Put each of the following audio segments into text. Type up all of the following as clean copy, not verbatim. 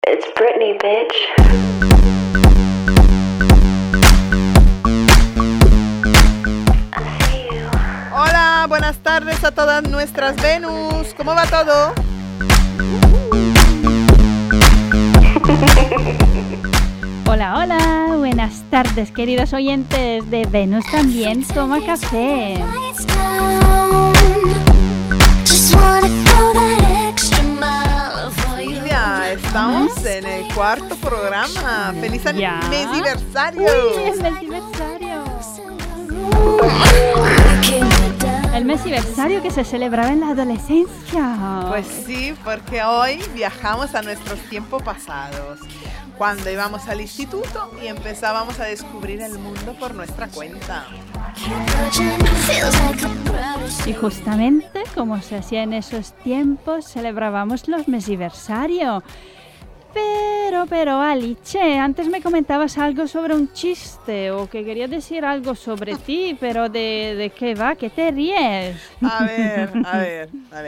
It's Britney, bitch. I see you. Hola, buenas tardes a todas nuestras Venus. ¿Cómo va todo? Hola, hola, buenas tardes queridos oyentes de Venus también toma café. Silvia, estamos en el cuarto programa. ¡Feliz mesiversario! ¡Uy, es mesiversario! El mesiversario que se celebraba en la adolescencia. Pues sí, porque hoy viajamos a nuestros tiempos pasados, cuando íbamos al instituto y empezábamos a descubrir el mundo por nuestra cuenta. Y justamente como se hacía en esos tiempos, celebrábamos los mesiversario. Pero Alice, antes me comentabas algo sobre un chiste o que querías decir algo sobre ti, pero ¿de qué va? ¿Qué te ríes? A ver.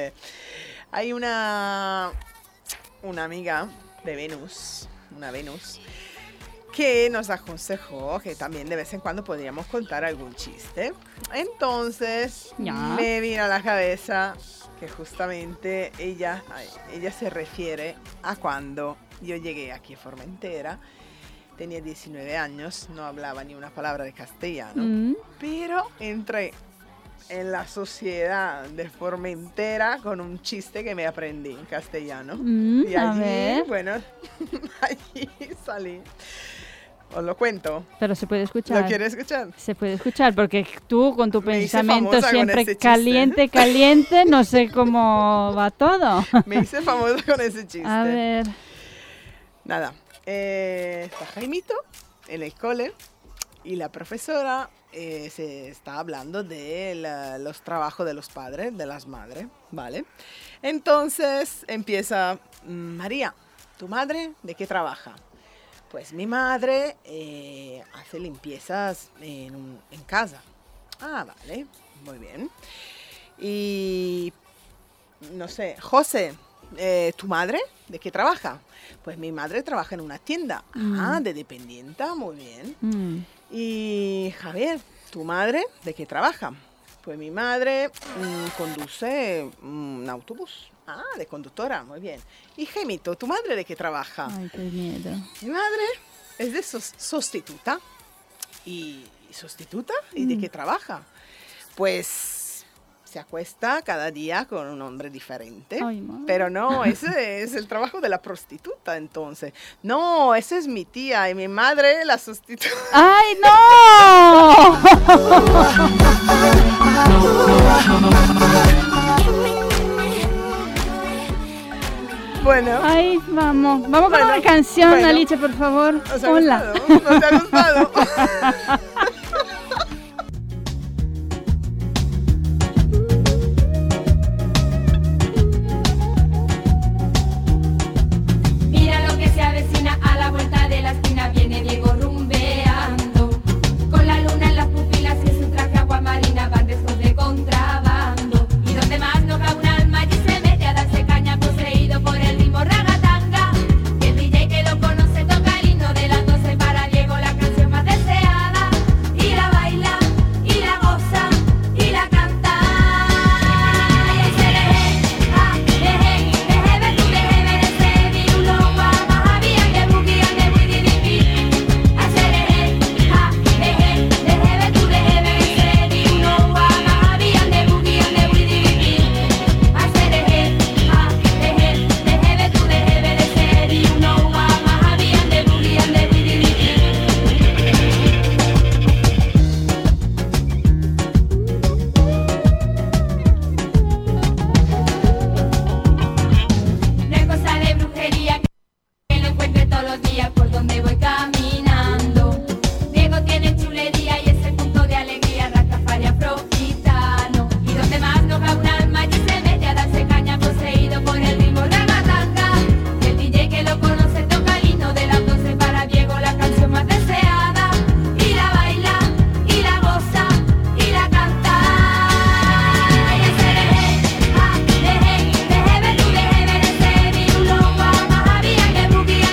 Hay una amiga de Venus, una Venus, que nos aconsejó que también de vez en cuando podríamos contar algún chiste. Entonces me vino a la cabeza que justamente ella se refiere a cuando yo llegué aquí a Formentera. Tenía 19 años, no hablaba ni una palabra de castellano, pero entré en la sociedad de Formentera con un chiste que me aprendí en castellano. Y allí, bueno, allí salí. Os lo cuento. Pero se puede escuchar. ¿Lo quieres escuchar? Se puede escuchar, porque tú con tu pensamiento famosa siempre con caliente, no sé cómo va todo. Me hice famosa con ese chiste. A ver. Nada, está Jaimito en el cole y la profesora se está hablando de los trabajos de los padres, de las madres, ¿vale? Entonces empieza, María, ¿tu madre de qué trabaja? Pues mi madre hace limpiezas en casa. Ah, vale, muy bien. Y, no sé, José, ¿tu madre de qué trabaja? Pues mi madre trabaja en una tienda. Ah, de dependienta, muy bien. Y Javier, ¿tu madre de qué trabaja? Pues mi madre conduce un autobús. Ah, de conductora, muy bien. Y Jaimito, ¿tu madre de qué trabaja? Ay, qué miedo. Mi madre es de sustituta. ¿Y sustituta? ¿Y de qué trabaja? Pues se acuesta cada día con un hombre diferente. Ay, pero no, ese es el trabajo de la prostituta, entonces. No, esa es mi tía y mi madre la sustituta. ¡Ay, no! Bueno. Ay, vamos con una canción, Alice, por favor. Ponla. ¿No te ha gustado? Mira lo que se avecina a la vuelta de la esquina, viene Diego rumbeando, con la luna en las pupilas y en su traje aguamarina van riesgos de contrabando. Y donde más no cabe un alma, allí se mete a darse caña, poseído por el ritmo ragatanga. Y el DJ que lo conoce toca el himno de las 12 para Diego, la canción más deseada. Y la baila, y la goza, y la canta. Y ahí se deje tu deje merece mi uno guapa, había de boogie and de boogie dipi. Ahí se deje tu deje merece mi uno guapa, había de boogie and de boogie dipi. Ahí se deje tu deje merece mi uno guapa, había de boogie and de boogie dipi. No es cosa de brujería que lo encuentre todos los días por donde voy caminando. Diego tiene chulería y ese punto de alegría, Rastafari afrogitano. Y donde más no cabe un alma, allí se mete a darse caña, poseído por el ritmo ragatanga. Y el DJ que lo conoce toca el himno de las 12 para Diego, la canción más deseada. Y la baila, y la goza, y la canta. Y ahí se deje ver tu deje merece mi uno guapa, había de boogie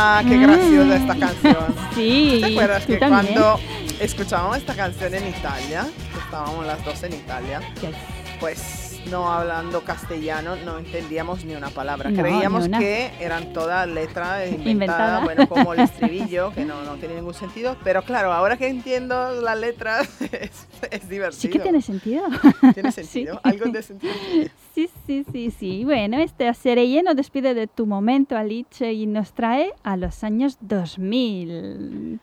Ah, qué graciosa esta canción. Sí, ¿Te acuerdas tú que también. cuando escuchábamos esta canción en Italia, que estábamos las dos en Italia, Yes. pues no hablando castellano, no entendíamos ni una palabra. No, Creíamos ni una. que eran todas letras Inventada. inventadas, bueno, como el estribillo, que no tiene ningún sentido. Pero claro, ahora que entiendo las letras, es divertido. Sí que tiene sentido. ¿Tiene Sí. sentido? Algo de sentido tiene. Sí. Bueno, esta serie nos despide de tu momento, Alice, y nos trae a los años 2000.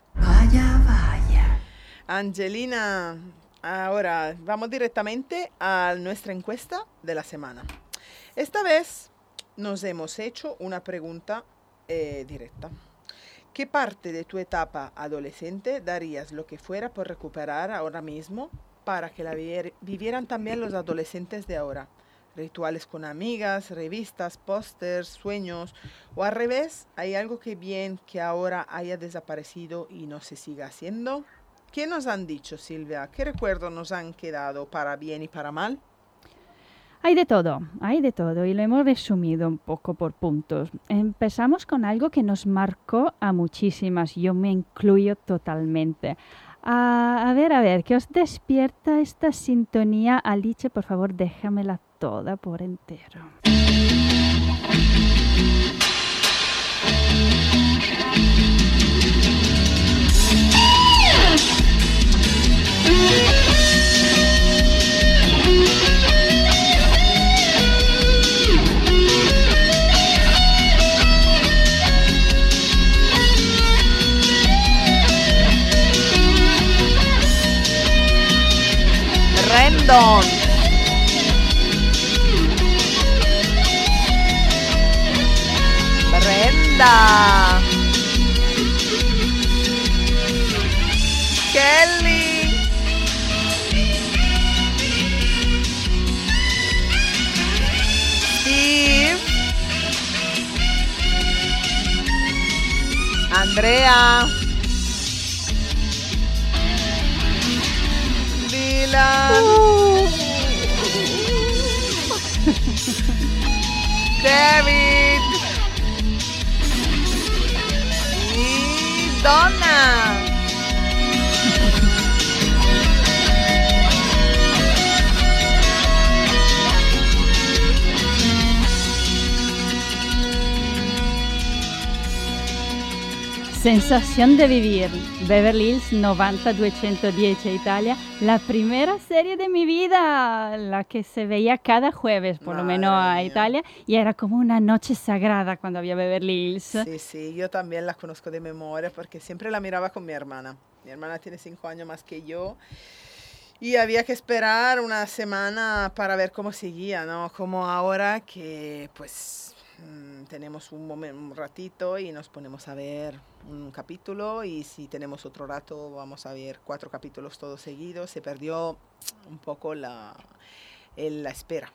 Angelina, ahora vamos directamente a nuestra encuesta de la semana. Esta vez nos hemos hecho una pregunta directa. ¿Qué parte de tu etapa adolescente darías lo que fuera por recuperar ahora mismo para que la vivieran también los adolescentes de ahora? Rituales con amigas, revistas, pósters, sueños, o al revés, ¿hay algo que ahora haya desaparecido y no se siga haciendo? ¿Qué nos han dicho, Silvia? ¿Qué recuerdos nos han quedado para bien y para mal? Hay de todo, y lo hemos resumido un poco por puntos. Empezamos con algo que nos marcó a muchísimas, yo me incluyo totalmente. A ver, ¿qué os despierta esta sintonía? Alice, por favor, déjamela toda por entero. Random. Brenda. Kelly. Steve. Andrea. Dylan. David. Y Donna. Sensación de vivir. Beverly Hills 90210 Italia, la primera serie de mi vida, la que se veía cada jueves, por lo menos a Madre mía. Italia, y era como una noche sagrada cuando había Beverly Hills. Sí, yo también la conozco de memoria porque siempre la miraba con mi hermana. Mi hermana tiene 5 años más que yo y había que esperar una semana para ver cómo seguía, ¿no? Como ahora que pues tenemos un ratito y nos ponemos a ver un capítulo y si tenemos otro rato vamos a ver 4 capítulos todos seguidos. Se perdió un poco la espera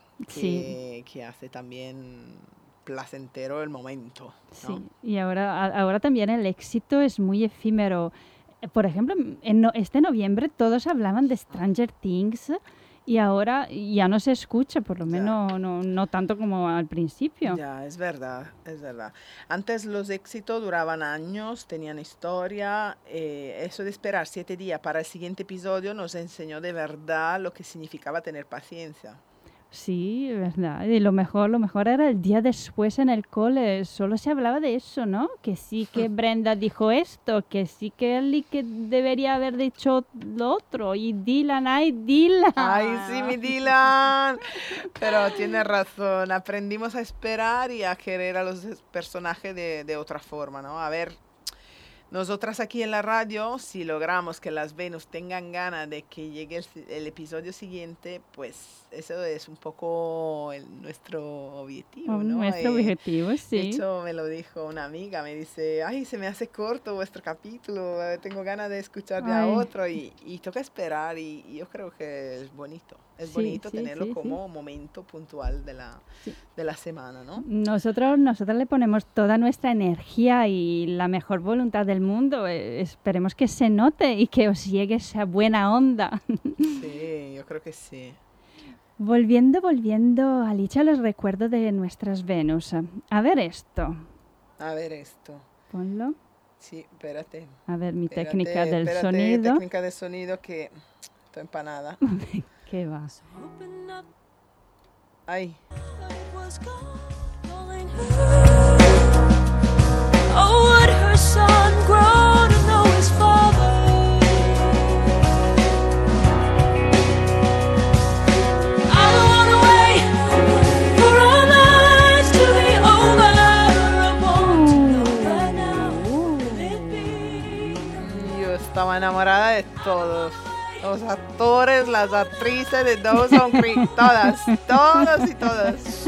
que hace también placentero el momento, ¿no? Sí, y ahora también el éxito es muy efímero. Por ejemplo, este noviembre todos hablaban de Stranger Things y ahora ya no se escucha, por lo menos no tanto como al principio. Ya, es verdad. Antes los éxitos duraban años, tenían historia. Eso de esperar 7 días para el siguiente episodio nos enseñó de verdad lo que significaba tener paciencia. Sí, verdad. Y lo mejor era el día después en el cole. Solo se hablaba de eso, ¿no? Que sí que Brenda dijo esto, que sí que Ellie que debería haber dicho lo otro. Y Dylan, ¡ay, Dylan! ¡Ay, sí, mi Dylan! Pero tienes razón, aprendimos a esperar y a querer a los personajes de otra forma, ¿no? A ver, nosotras aquí en la radio, si logramos que las Venus tengan ganas de que llegue el episodio siguiente, pues eso es un poco nuestro objetivo, ¿no? Nuestro objetivo, De sí. hecho, me lo dijo una amiga, me dice, ay, se me hace corto vuestro capítulo, tengo ganas de escuchar ya Ay. otro y toca esperar y yo creo que es bonito. Es Sí, bonito sí, tenerlo sí, como momento puntual de Sí. la semana, ¿no? Nosotros le ponemos toda nuestra energía y la mejor voluntad del mundo. Esperemos que se note y que os llegue esa buena onda. Sí, yo creo que sí. Volviendo, Alicia, a los recuerdos de nuestras Venus. A ver esto. A ver esto. ponlo. Sí, espérate. A ver, mi Espérate, técnica del espérate, sonido. técnica de sonido que estoy empanada. ¿Qué va? Ay. Oh, would her son grow to know his father? I don't wanna wait for our lives to be over. I want to know right now. Will it be? Yo estaba enamorada de todos. Los actores, las actrices de Dawson's Creek, todas, todas y todas.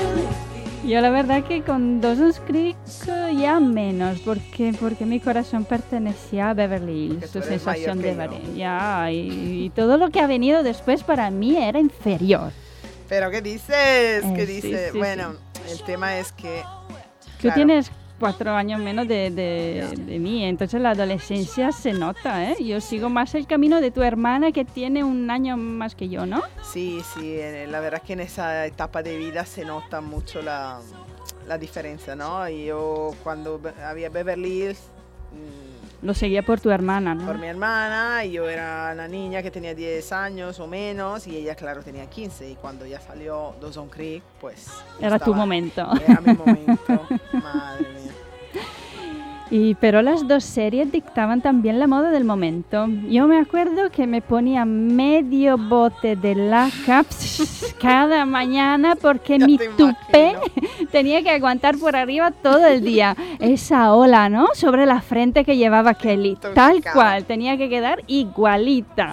Yo la verdad que con Dawson's Creek ya menos, porque mi corazón pertenecía a Beverly Hills, Porque tú su eres sensación mayor de que yo. varilla. Y todo lo que ha venido después para mí era inferior. Pero ¿qué dices? ¿Qué Sí, dices? sí, Bueno, el tema es que... Tú claro, tienes 4 años menos de mí, entonces la adolescencia se nota, ¿eh? Yo sigo más el camino de tu hermana que tiene 1 año más que yo, ¿no? Sí, la verdad es que en esa etapa de vida se nota mucho la diferencia, ¿no? Y yo cuando había Beverly Hills, Lo seguía por tu hermana, ¿no? por mi hermana, y yo era una niña que tenía 10 años o menos, y ella, claro, tenía 15, y cuando ya salió Dawson's Creek, pues... Era tu estaba- momento. Era mi momento, madre mía. Pero las dos series dictaban también la moda del momento. Yo me acuerdo que me ponía medio bote de laca cada mañana porque Ya mi te tupé imagino. tenía que aguantar por arriba todo el día. Esa ola, ¿no? Sobre la frente que llevaba Kelly. Tal Intoxicada. cual, tenía que quedar igualita.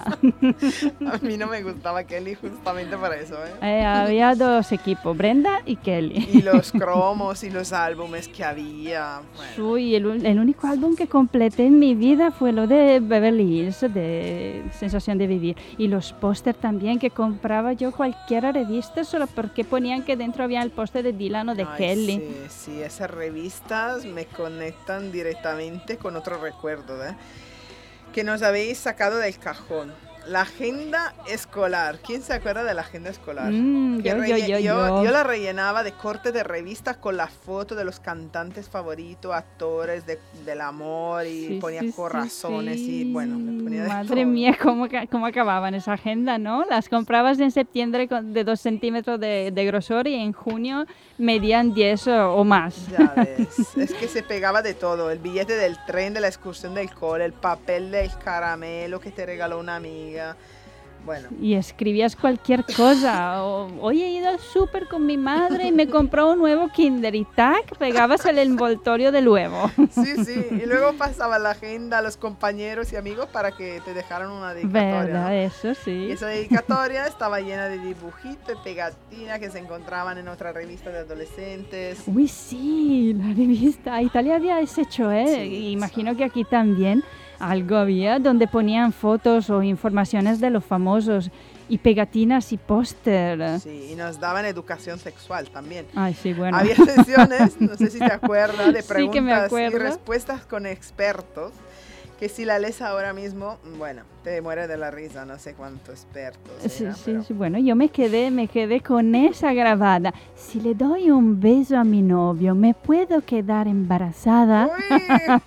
A mí no me gustaba Kelly justamente por eso, ¿eh? Había 2 equipos, Brenda y Kelly. Y los cromos y los álbumes que había. Bueno, Uy, el único álbum que completé en mi vida fue lo de Beverly Hills, de Sensación de Vivir. Y los pósters también, que compraba yo cualquier revista solo porque ponían que dentro había el póster de Dylan o de ay, Kelly. Sí, esas revistas me conectan directamente con otro recuerdo, ¿eh? Que nos habéis sacado del cajón. La agenda escolar. ¿Quién se acuerda de la agenda escolar? Que Yo. yo la rellenaba de cortes de revistas con la foto de los cantantes favoritos, actores del amor, y Sí, ponía sí, corazones sí. y bueno, le ponía de Madre todo. mía, cómo acababan esa agenda, ¿no? Las comprabas en septiembre de 2 centímetros de grosor y en junio medían 10 o más. Ya ves, es que se pegaba de todo, el billete del tren, de la excursión del cole, el papel del caramelo que te regaló una amiga. Bueno, Y escribías cualquier cosa. Hoy he ido al súper con mi madre y me compró un nuevo Kinder, y tac, pegabas el envoltorio del huevo. sí, y luego pasaba la agenda a los compañeros y amigos para que te dejaran una dedicatoria, ¿Verdad? ¿no? Eso Y sí. esa dedicatoria estaba llena de dibujitos y pegatinas que se encontraban en otra revista de adolescentes. Uy, sí, la revista. Italia había deshecho, ¿eh? Sí, Imagino que aquí también algo había donde ponían fotos o informaciones de los famosos y pegatinas y póster. Sí, y nos daban educación sexual también. Ay, sí, bueno. Había sesiones, no sé si te acuerdas, de Sí que me preguntas y acuerdo. respuestas con expertos, que si la lees ahora mismo, bueno, te mueres de la risa, no sé cuántos expertos. Sí, era, sí, pero- sí, bueno, yo me quedé con esa grabada. Si le doy un beso a mi novio, ¿me puedo quedar embarazada? ¡Uy!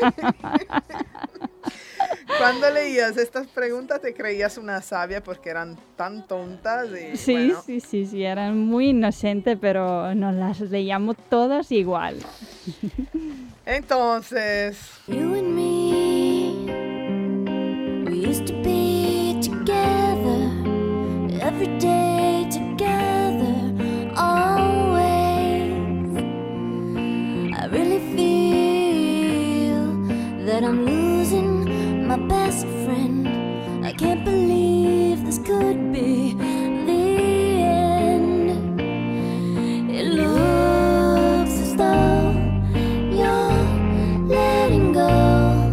Cuando leías estas preguntas te creías una sabia porque eran tan tontas y Sí, bueno, sí, eran muy inocentes, pero nos las leíamos todas igual. entonces, You and me, we used to be together, every day together, always. I really feel that I'm losing my best friend. I can't believe this could be the end. It looks as though you're letting go.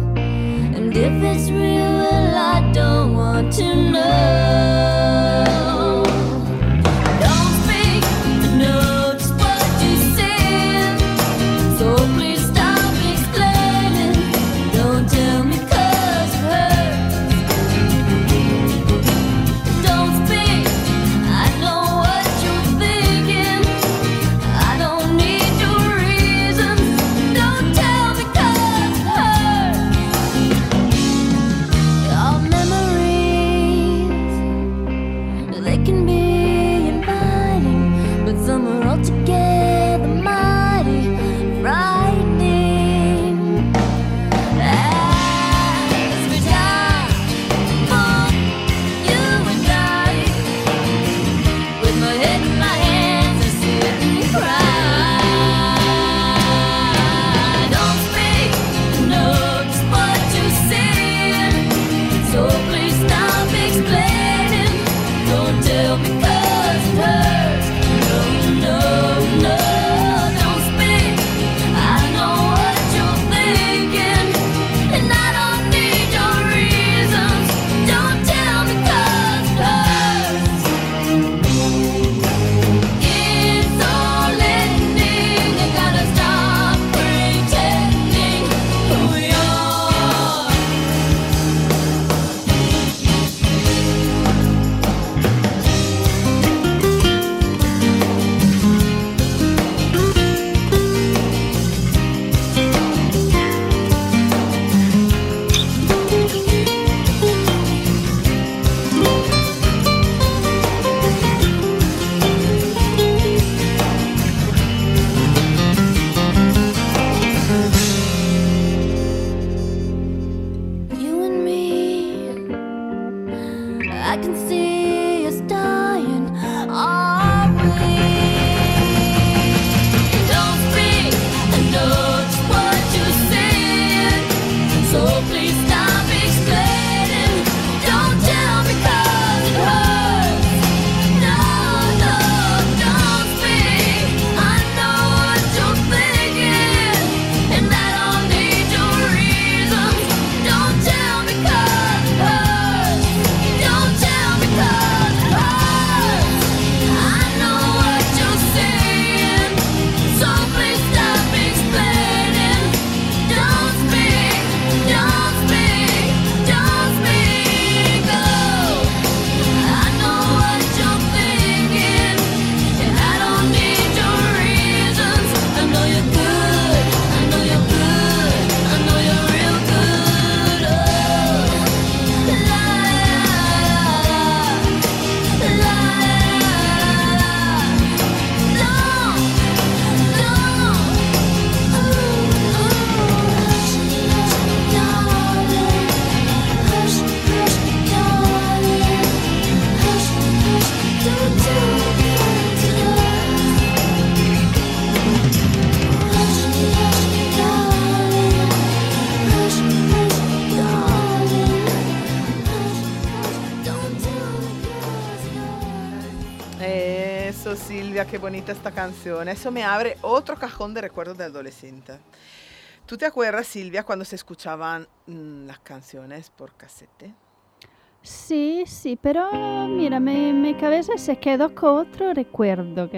Silvia, qué bonita esta canción. Eso me abre otro cajón de recuerdos de adolescente. ¿Tú te acuerdas, Silvia, cuando se escuchaban las canciones por casete? Sí, sí, pero mira, mi cabeza se quedó con otro recuerdo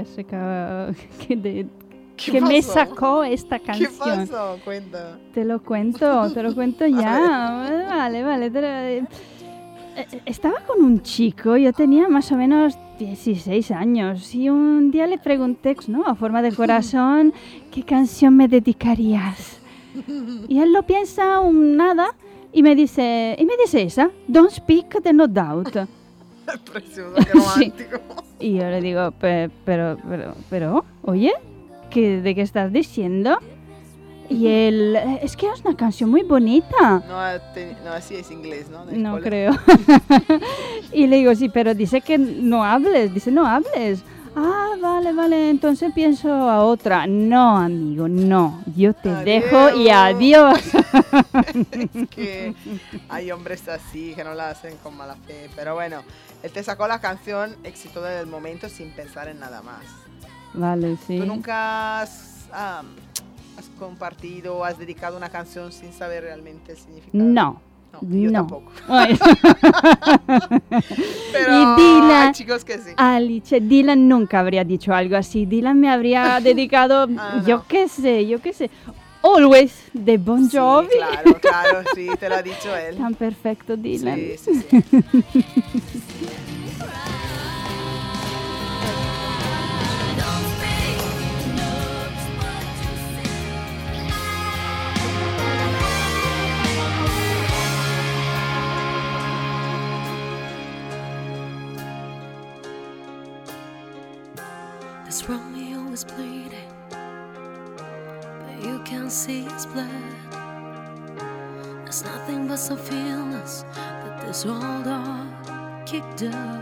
que me pasó? sacó esta ¿Qué canción. pasó? Cuenta. Te lo cuento ya. Vale. Estaba con un chico, yo tenía más o menos 16 años y un día le pregunté, ¿no? A forma de corazón, ¿qué canción me dedicarías? Y él lo piensa un nada y me dice esa, Don't Speak de No Doubt. Precioso, qué romántico. Y yo le digo, pero, oye, ¿de qué estás diciendo? Y él, es que es una canción muy bonita. No, así es inglés, ¿no? Del No cole. creo. Y le digo, sí, pero dice que no hables. Dice, no hables. Ah, vale, entonces pienso a otra. No, amigo, no. Yo te dejo y adiós. Es que hay hombres así que no la hacen con mala fe. Pero bueno, él te sacó la canción éxito del momento sin pensar en nada más. Vale, sí. ¿Tú nunca has compartido o has dedicado una canción sin saber realmente el significado? No. Yo No. tampoco. Ay. Pero Y Dylan, hay chicos que sí. Alice, Dylan nunca habría dicho algo así. Dylan me habría dedicado, No. yo qué sé. Always, de Bon Jovi. Sí, claro, sí, te lo ha dicho él. Tan perfecto, Dylan. Sí. This Romeo is bleeding, but you can't see his blood. There's nothing but some feelings that this old dog kicked up.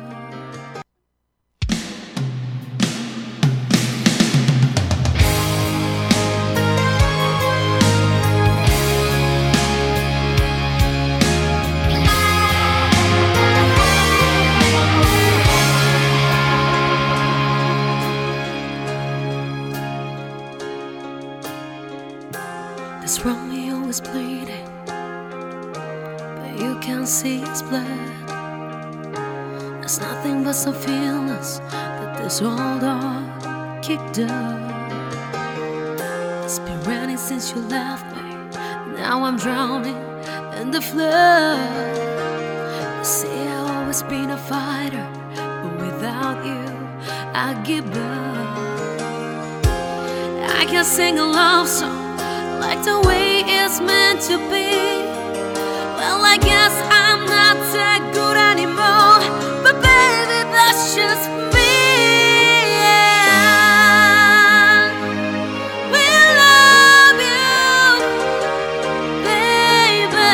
This Romeo is bleeding, but you can't see his blood. There's nothing but some feelings that this old dog kicked up. It's been raining since you left me. Now I'm drowning in the flood. You see, I've always been a fighter, but without you, I give up. I can sing a love song like the way it's meant to be. Well, I guess I'm not that good anymore, but baby, that's just me. Yeah. We love you, baby.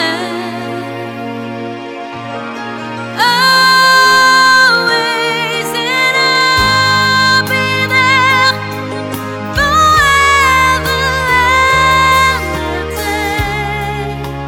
Always, and I'll be there forever and a day.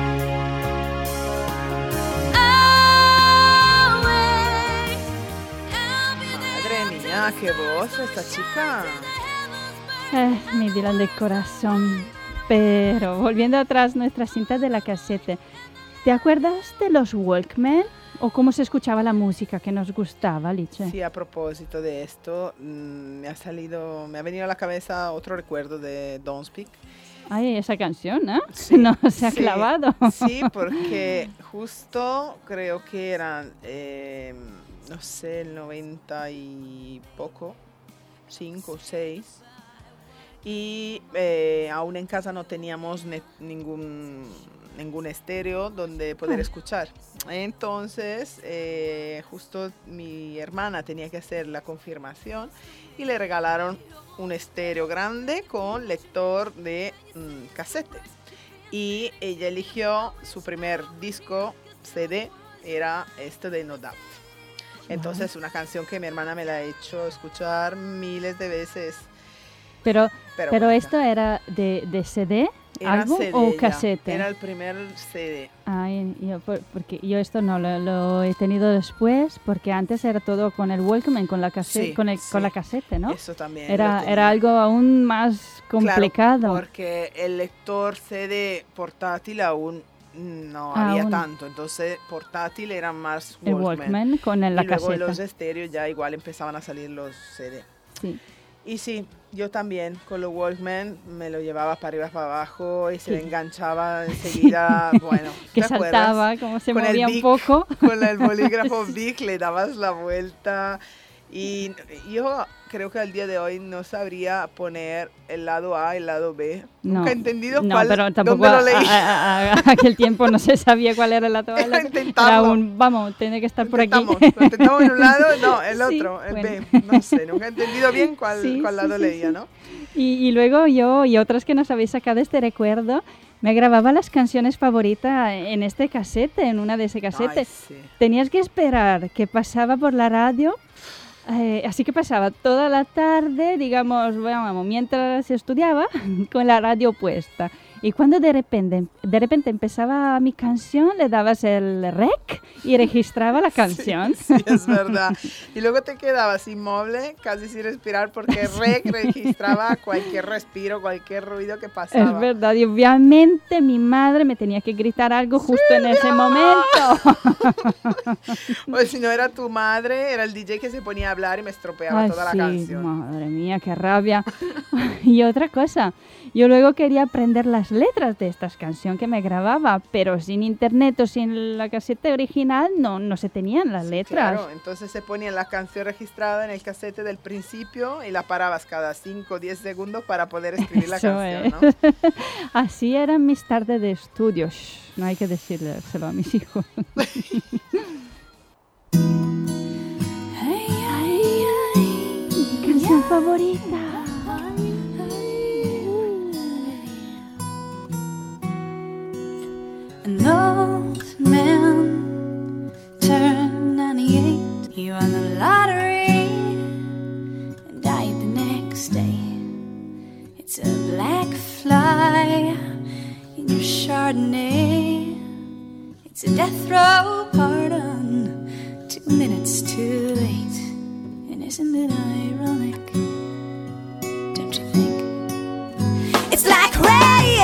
Always, I'll be Madre mía, qué voz esta chica. Mi Dylan del corazón. Pero volviendo atrás, nuestra cinta de la casete. ¿Te acuerdas de los Walkman? ¿O cómo se escuchaba la música que nos gustaba, Alice? Sí, a propósito de esto, me ha venido a la cabeza otro recuerdo de Don't Speak. Ay, esa canción, ¿eh? Sí, No se ha sí, clavado. Sí, porque justo creo que eran, no sé, el 90 y poco, 5 o 6. Y aún en casa no teníamos ningún estéreo donde poder escuchar. Entonces, justo mi hermana tenía que hacer la confirmación y le regalaron un estéreo grande con lector de casete. Y ella eligió su primer disco CD, era este de No Doubt. Entonces, una canción que mi hermana me la ha hecho escuchar miles de veces. Pero bonita. esto era de CD. Era álbum CD o ya, casete? Era el primer CD. Ay, porque yo esto no lo he tenido después, porque antes era todo con el Walkman, con la casete, Sí, con la sí. casete, ¿no? Eso también. Era lo tenía. era algo aún más complicado. Claro, porque el lector CD portátil aún no había Aún. tanto, entonces portátil eran más El Walkman con la y luego caseta. los estéreos ya igual empezaban a salir los CD. Sí. Y sí, yo también con los Walkman me lo llevaba para arriba, para abajo y se Sí. le enganchaba enseguida, bueno, Que ¿te acuerdas? saltaba, como se Con el movía un Bic. poco. Con el bolígrafo Bic le dabas la vuelta y yo creo que al día de hoy no sabría poner el lado A y el lado B. Nunca he entendido no, cuál, pero tampoco dónde lo leí. a aquel tiempo no se sabía cuál era la toalla. Intentarlo. Vamos, tiene que estar por aquí. Lo intentamos en un lado, no, el Sí, otro, el bueno. B. No sé, nunca he entendido bien cuál Sí, lado sí, leía, sí. ¿no? Y luego yo y otras que nos habéis sacado este recuerdo, me grababa las canciones favoritas en este casete, en una de ese casete. Ay, sí. Tenías que esperar que pasaba por la radio, así que pasaba toda la tarde, digamos, bueno, mientras estudiaba, con la radio puesta. Y cuando de repente empezaba mi canción, le dabas el rec y registraba la canción. Sí, es verdad. Y luego te quedabas inmóvil, casi sin respirar, porque registraba cualquier respiro, cualquier ruido que pasaba. Es verdad, y obviamente mi madre me tenía que gritar algo justo en ese momento. O si no era tu madre, era el DJ que se ponía a hablar y me estropeaba Ay, toda sí, la canción. madre mía, qué rabia. Y otra cosa, yo luego quería aprender las letras de estas canciones que me grababa, pero sin internet o sin la caseta original no se tenían las letras. Claro, entonces se ponía la canción registrada en el casete del principio y la parabas cada 5 o 10 segundos para poder escribir la Eso canción, es. ¿no? Así eran mis tardes de estudio. Shh, no hay que decírselo a mis hijos. Canción favorita. An old man turned 98. He won the lottery and died the next day. It's a black fly in your Chardonnay. It's a death row pardon, 2 minutes too late. And isn't it ironic? Don't you think? It's like rain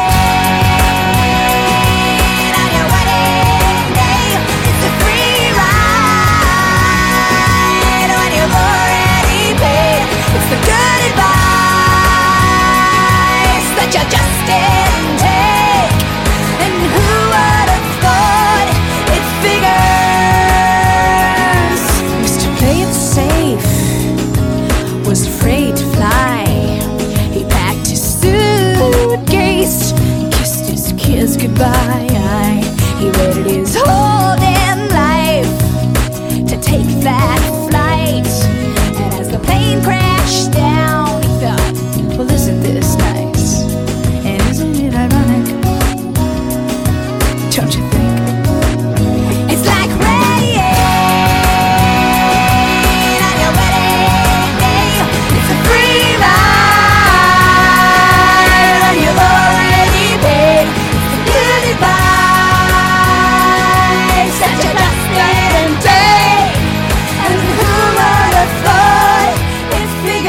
on your wedding day. It's a free ride when you've already paid. It's the good advice that you just didn't take. And who would have thought it figures? Used to play it safe, was afraid to fly. He packed his suitcase, kissed his kids goodbye. He waited his whole damn life to take that flight. And as the plane crashed down, he thought, well, isn't this nice? And isn't it ironic? Don't you think? It's like rain on your wedding day. It's a free ride when you've already paid. It's the good advice that you just didn't take. And who would have thought it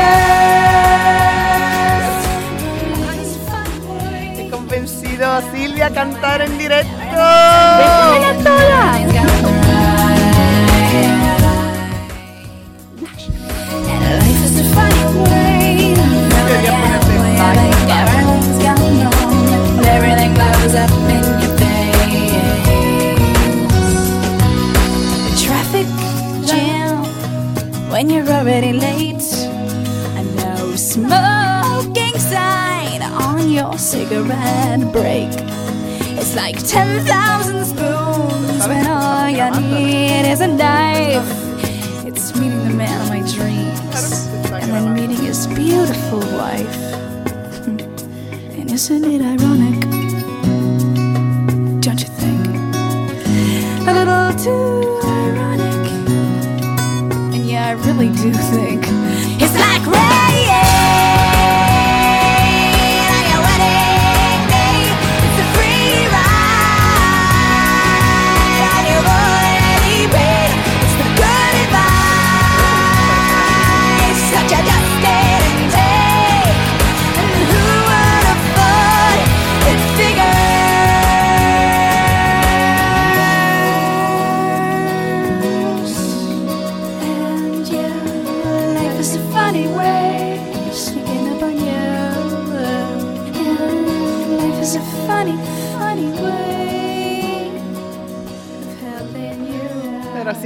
figures? He convencido a Silvia a cantar en directo. ¡Déjamela toda! And life is a funny way. Quería ponerte en baile. Everything's gone wrong. Everything blows up in your face. The traffic jam when you're already late. A no smoking sign on your cigarette break. It's like 10,000 spoons when all you need is a knife. It's meeting the man of my dreams and then meeting his beautiful wife. And isn't it ironic? Don't you think? A little too ironic. And yeah, I really do think it's like rain on your wedding day.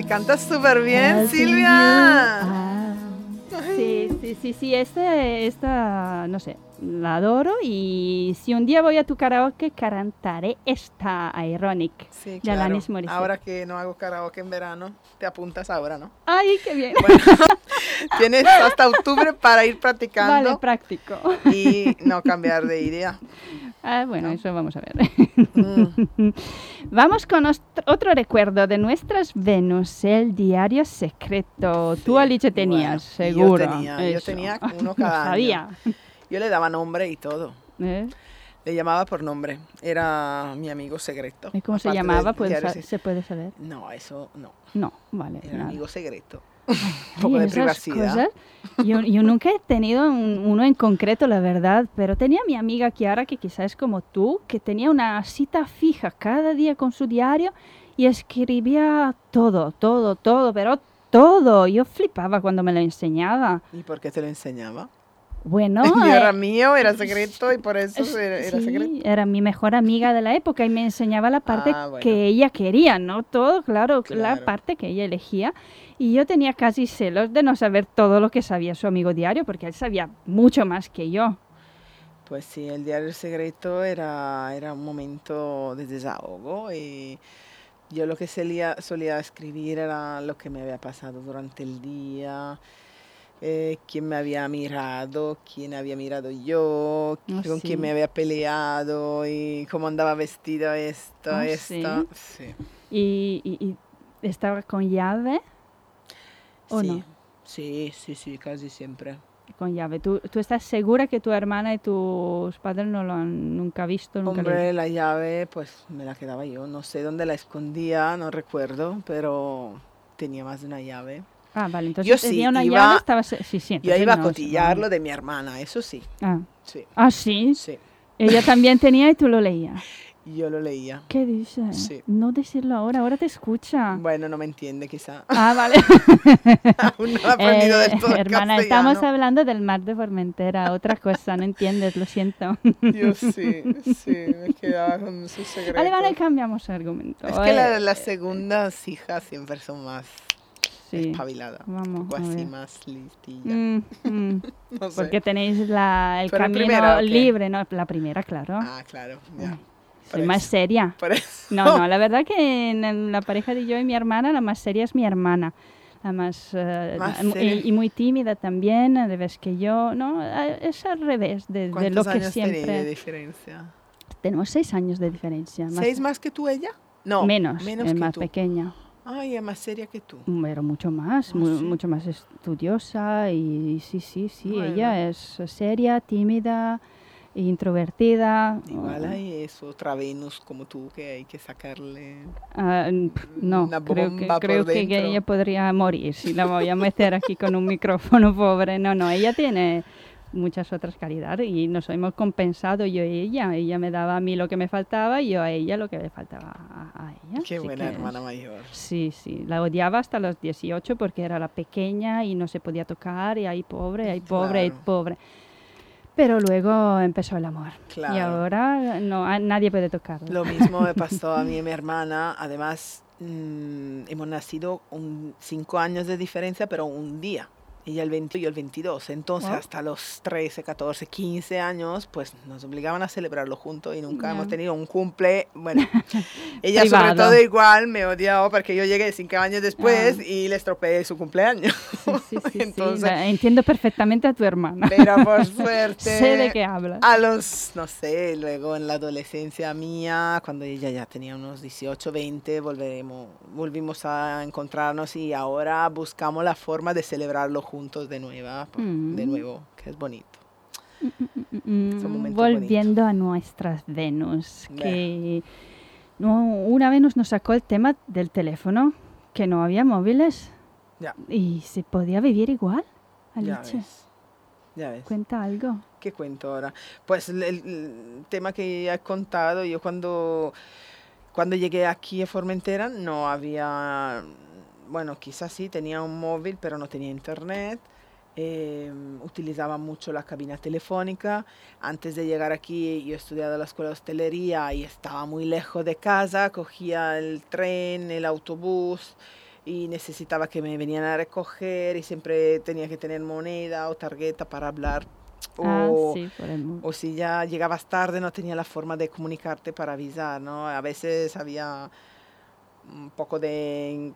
cantas súper bien, As in Silvia. you are. Sí, esta, no sé, la adoro y si un día voy a tu karaoke cantaré esta Ironic Sí, de claro. Alanis Morissette. Ahora que no hago karaoke en verano, te apuntas ahora, ¿no? ¡Ay, qué bien! Bueno, tienes hasta octubre para ir practicando Vale, práctico. y no cambiar de idea. Bueno, ¿No? eso vamos a ver. Mm. Vamos con otro recuerdo de nuestras Venus, el diario secreto. Tú, Alice, tenías, Bueno, seguro. Yo eso. tenía uno cada año. Sabía. Yo le daba nombre y todo. ¿Eh? Le llamaba por nombre. Era mi amigo secreto. ¿Y cómo se Aparte llamaba? del diario ¿Se puede saber? No, eso no. No, vale. Era nada. amigo secreto. Ay, Un poco de esas privacidad. cosas. Yo nunca he tenido uno en concreto, la verdad, pero tenía mi amiga Kiara, que quizás es como tú, que tenía una cita fija cada día con su diario y escribía todo, pero todo. Yo flipaba cuando me lo enseñaba. ¿Y por qué te lo enseñaba? Bueno, Yo era mío, era secreto y por eso era sí, secreto. era mi mejor amiga de la época y me enseñaba la parte Bueno. que ella quería, no todo, claro, la Claro. parte que ella elegía. Y yo tenía casi celos de no saber todo lo que sabía su amigo diario, porque él sabía mucho más que yo. Pues sí, el diario secreto era un momento de desahogo y yo lo que solía escribir era lo que me había pasado durante el día, quién me había mirado, quién había mirado yo, Ah, con sí. quién me había peleado y cómo andaba vestido esto. Ah, Sí. Y estaba con llave o Sí. no. Sí, casi siempre. Con llave. ¿Tú estás segura que tu hermana y tus padres no lo han nunca visto? Nunca Hombre, la llave, pues me la quedaba yo. No sé dónde la escondía, no recuerdo, pero tenía más de una llave. Ah, vale, entonces Yo sí tenía una iba- llave, estaba... Sí, Yo entonces iba a no, cotillar no. lo de mi hermana, eso sí. Ah. Sí, Ah, sí. sí. Ella también tenía y tú lo leías. Yo lo leía. ¿Qué dices? Sí. No decirlo ahora te escucha. Bueno, no me entiende quizá. Ah, vale. Aún no he aprendido del todo el Hermana, castellano. estamos hablando del mar de Formentera, otra cosa, no entiendes, lo siento. Yo sí, me quedaba con sus secretos. Vale, cambiamos argumento. Es que las segundas hijas siempre son más sí. espabiladas. Vamos, Un poco a así ver. más listillas. Porque No sé. tenéis el ¿Pero camino primera o qué? libre, ¿no? La primera, claro. Ah, claro, ya. Ay, por Soy más eso. seria. Por eso. No, la verdad que en la pareja de yo y mi hermana, la más seria es mi hermana. La más... Más y seria. muy tímida también, de vez que yo, ¿no? Es al revés de lo ¿Cuántos que años tenéis de siempre... diferencia? Tenemos 6 años de diferencia. ¿6 más que tú, ella? No, Menos, es que más tú. pequeña. Ay, es más seria que tú. Pero mucho más, ¿Ah, sí? mucho más estudiosa y sí, Bueno. ella es seria, tímida, introvertida. Igual hay es otra Venus como tú que hay que sacarle. No, una creo bomba que por dentro. ella podría morir si la voy a meter aquí con un micrófono, pobre. No, ella tiene muchas otras calidades y nos hemos compensado yo y ella. Ella me daba a mí lo que me faltaba y yo a ella lo que le faltaba a ella. Qué Así buena que hermana mayor. Sí, la odiaba hasta los 18 porque era la pequeña y no se podía tocar y ahí pobre. Claro. Pero luego empezó el amor Claro. y ahora nadie puede tocarla. Lo mismo me pasó a mí y mi hermana. Además, hemos nacido 5 años de diferencia, pero un día. Ella el 20 y yo el 22. Entonces, Wow. hasta los 13, 14, 15 años, pues nos obligaban a celebrarlo juntos y nunca Ya. hemos tenido un cumple. Bueno, ella Privado. sobre todo igual me odiaba porque yo llegué 5 años después y le estropeé su cumpleaños. Sí. Entonces, Entiendo perfectamente a tu hermana. pero por suerte, Sé de qué hablas. a los, no sé, luego en la adolescencia mía, cuando ella ya tenía unos 18, 20, volvimos a encontrarnos y ahora buscamos la forma de celebrarlo juntos de nuevo, que es bonito. Fue un momento Volviendo a nuestras Venus, que una Venus nos sacó el tema del teléfono, que no había móviles Ya, y se podía vivir igual. ya Alice, ves. Ya ves. cuenta algo. ¿Qué cuento ahora? Pues el tema que ya he contado, yo cuando llegué aquí a Formentera no había, bueno, quizás sí, tenía un móvil, pero no tenía internet. Utilizaba mucho la cabina telefónica. Antes de llegar aquí yo estudiaba en la escuela de hostelería y estaba muy lejos de casa, cogía el tren, el autobús y necesitaba que me venían a recoger y siempre tenía que tener moneda o tarjeta para hablar. Sí, O si ya llegabas tarde no tenía la forma de comunicarte para avisar, ¿no? A veces había un poco de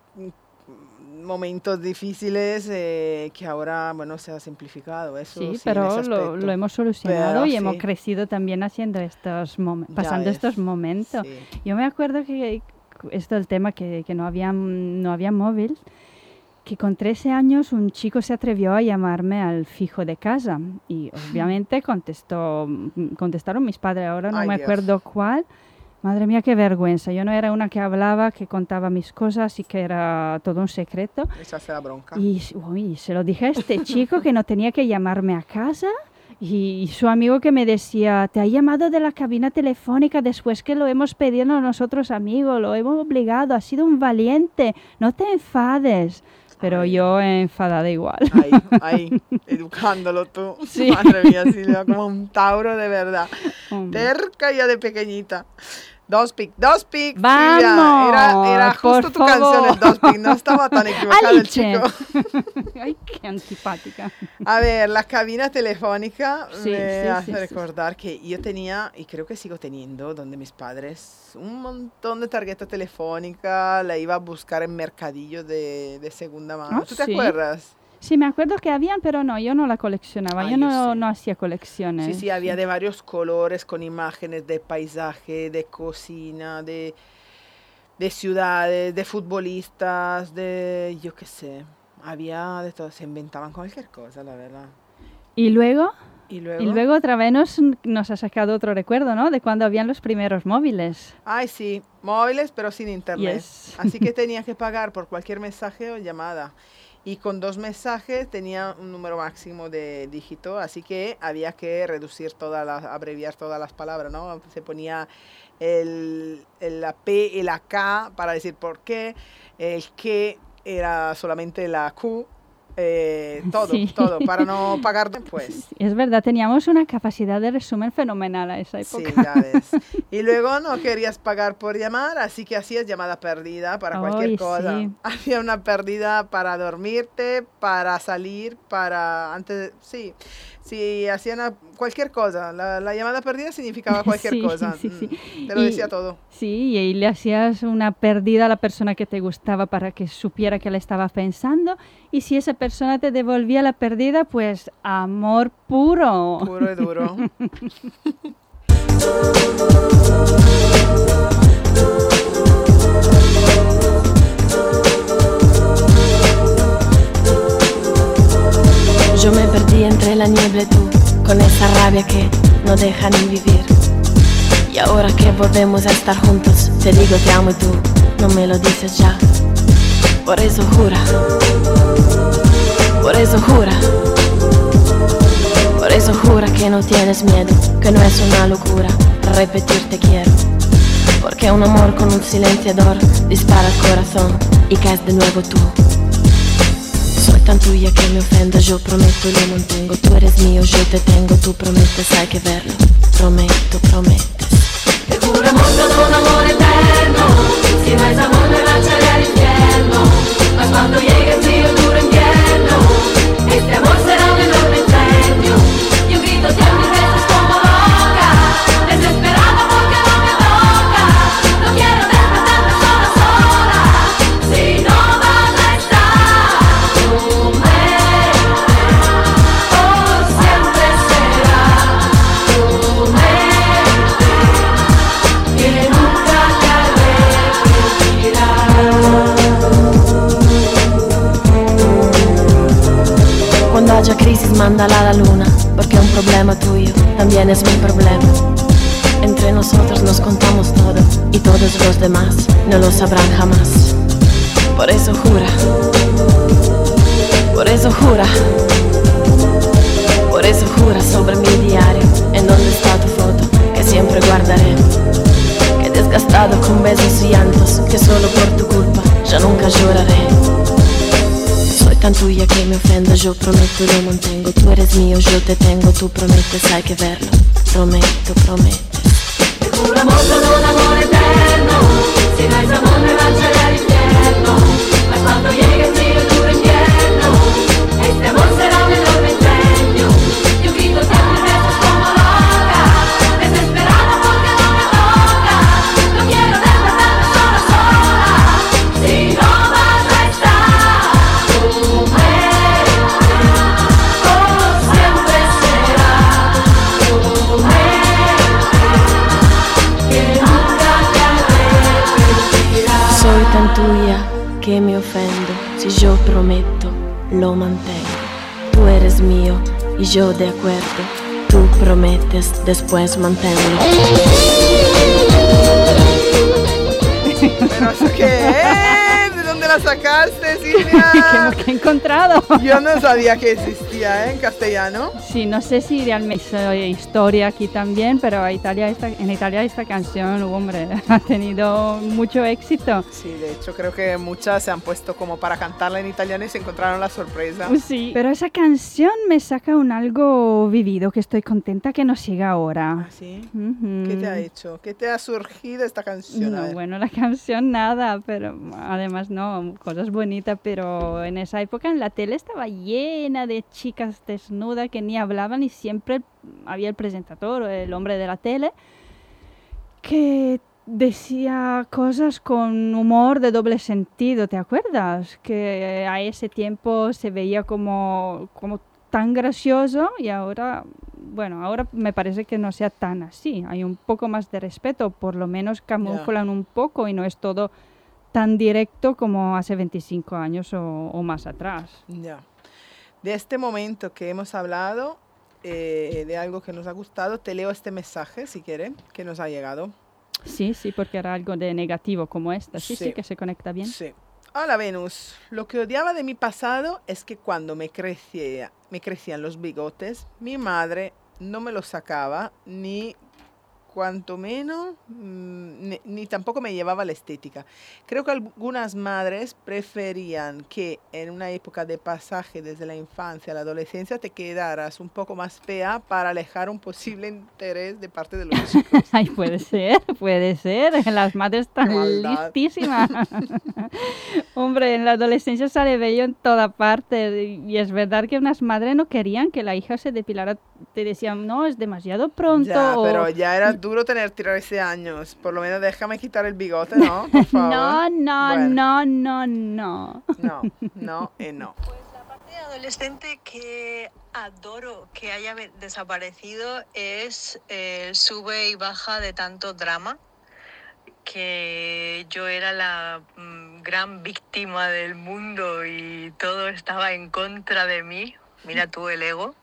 momentos difíciles que ahora, bueno, se ha simplificado eso. Sí, en pero ese aspecto. lo hemos solucionado Pero y sí. hemos crecido también haciendo pasando ves. estos momentos. Sí. Yo me acuerdo que esto el tema que no había móvil, que con 13 años un chico se atrevió a llamarme al fijo de casa y obviamente contestaron mis padres, ahora no Ay, me Dios. acuerdo cuál. Madre mía, qué vergüenza. Yo no era una que hablaba, que contaba mis cosas y que era todo un secreto. Esa hace la bronca. Y se lo dije a este chico que no tenía que llamarme a casa. Y su amigo que me decía, te ha llamado de la cabina telefónica después que lo hemos pedido nosotros amigos, lo hemos obligado, has sido un valiente, no te enfades. Pero Ay. yo enfadada igual. Ahí, educándolo tú. Sí. Madre mía, Silvia, como un tauro de verdad. Hombre. Terca ya de pequeñita. Dos pic, Silvia. ¡Vamos! Era Por justo tu canción, el favor. dos pic. No estaba tan equivocado el Alice. chico. Ay, qué antipática. A ver, la cabina telefónica Sí, me sí, hace sí, recordar que yo tenía, y creo que sigo teniendo, donde mis padres, un montón de tarjeta telefónica, la iba a buscar en mercadillo de segunda mano. Ah, ¿Tú te sí. acuerdas? Sí, me acuerdo que habían, pero no, yo no la coleccionaba, Ah, yo yo no, sí. no hacía colecciones. Sí, sí, había de varios colores, con imágenes de paisaje, de cocina, de ciudades, de futbolistas, de yo qué sé. Había de todo, se inventaban cualquier cosa, la verdad. Y luego Y luego, Y luego otra vez nos ha sacado otro recuerdo, ¿no? De cuando habían los primeros móviles. ay, sí, móviles, pero sin internet. Yes. Así que tenía que pagar por cualquier mensaje o llamada. Y con 2 mensajes tenía un número máximo de dígito, así que había que abreviar todas las palabras, ¿no? Se ponía la P y la K para decir por qué, el que era solamente la Q, Sí. todo, para no pagar después. Es verdad, teníamos una capacidad de resumen fenomenal a esa Sí, época. ya ves. Y luego no querías pagar por llamar, así que hacías llamada perdida para cualquier Ay, cosa. sí. Había una perdida para dormirte, para salir, sí. Si hacían cualquier cosa. La llamada perdida significaba cualquier Sí, cosa. sí. Te lo decía todo. Sí, y le hacías una pérdida a la persona que te gustaba para que supiera que le estabas pensando. Y si esa persona te devolvía la pérdida, pues amor puro. Puro y duro. Yo me perdí entre la niebla y tú, con esa rabia que no deja ni vivir. Y ahora que volvemos a estar juntos, te digo te amo y tú no me lo dices ya. Por eso jura, por eso jura, por eso jura que no tienes miedo, que no es una locura repetir te quiero. Porque un amor con un silenciador dispara el corazón y caes de nuevo tú. Soy tan tuya que me ofenda, yo prometo y lo mantengo. Tú eres mío, yo te tengo, tú prometes, hay que verlo. Prometo, prometes. Te juramos todo un amor eterno. Si no es amor me marcharé al infierno. Mas cuando llegue el frío duro invierno, este amor será un enorme incendio. Y un grito de mis veces como loca, desesperada porque no me toca. No quiero despertarme sola. Si no vas a estar, por siempre será tu mente, que nunca te arrepentirás. Cuando haya crisis mándala a la luna, porque un problema tuyo también es mi problema. Entre nosotros nos contamos todo y todos los demás no lo sabrán jamás. Por eso jura, por eso jura, por eso jura sobre mi diario, en donde está tu foto, que siempre guardaré. Que desgastado con besos y llantos, que solo por tu culpa ya nunca lloraré. Soy tan tuya que me ofenda, yo prometo y lo mantengo. Tú eres mío, yo te tengo, tú prometes, hay que verlo. Prometo, prometes. Te juramos todo un amor eterno. Si no es amor me marcharé al infierno. cuando llegue el frío y duro invierno, este amor será un enorme incendio. Yo grito siempre besos como loca, desesperada porque no me toca. No quiero despertarme sola, si no vas a estar conmigo, siempre será conmigo, que nunca te arrepentirás. Soy tan tuya que me ofendo. Si yo prometo, lo mantengo. Tú eres mío y yo de acuerdo. Tú prometes, después manténlo. ¿Pero eso qué es? ¿De dónde la sacaste, Silvia? ¿Qué he encontrado? Yo no sabía que existía, en castellano. Sí, no sé si realmente hizo historia aquí también, pero en Italia esta canción, hombre, ha tenido mucho éxito. Sí, de hecho creo que muchas se han puesto como para cantarla en italiano y se encontraron la sorpresa. Sí, pero esa canción me saca un algo vivido que estoy contenta que nos llega ahora. ¿Ah, sí? Ujú. ¿Qué te ha hecho? ¿Qué te ha surgido esta canción? A No, ver. bueno, la canción nada, pero además no, cosas bonitas, pero en esa época en la tele estaba llena de chicas desnudas que ni hablaban y siempre había el presentador, el hombre de la tele, que decía cosas con humor de doble sentido, ¿te acuerdas? Que a ese tiempo se veía como tan gracioso y ahora, bueno, ahora me parece que no sea tan así. Hay un poco más de respeto, por lo menos camuflan un poco y no es todo tan directo como hace 25 años o más atrás. Ya. De este momento que hemos hablado, de algo que nos ha gustado, te leo este mensaje, si quiere, que nos ha llegado. Sí, porque era algo de negativo como esta. Sí, que se conecta bien. Sí. Hola Venus, lo que odiaba de mi pasado es que cuando me crecían los bigotes, mi madre no me los sacaba ni cuanto menos, ni tampoco me llevaba la estética. Creo que algunas madres preferían que en una época de pasaje desde la infancia a la adolescencia te quedaras un poco más fea para alejar un posible interés de parte de los chicos. Ay, puede ser. Las madres están Maldad. listísimas. Hombre, en la adolescencia sale bello en toda parte. Y es verdad que unas madres no querían que la hija se depilara. Te decían, no, es demasiado pronto. Ya, pero ya era duro tener 13 años. Por lo menos déjame quitar el bigote, ¿no? Por favor. No. No, no. Pues la parte de adolescente que adoro que haya desaparecido es el sube y baja de tanto drama, que yo era la gran víctima del mundo y todo estaba en contra de mí. Mira tú el ego.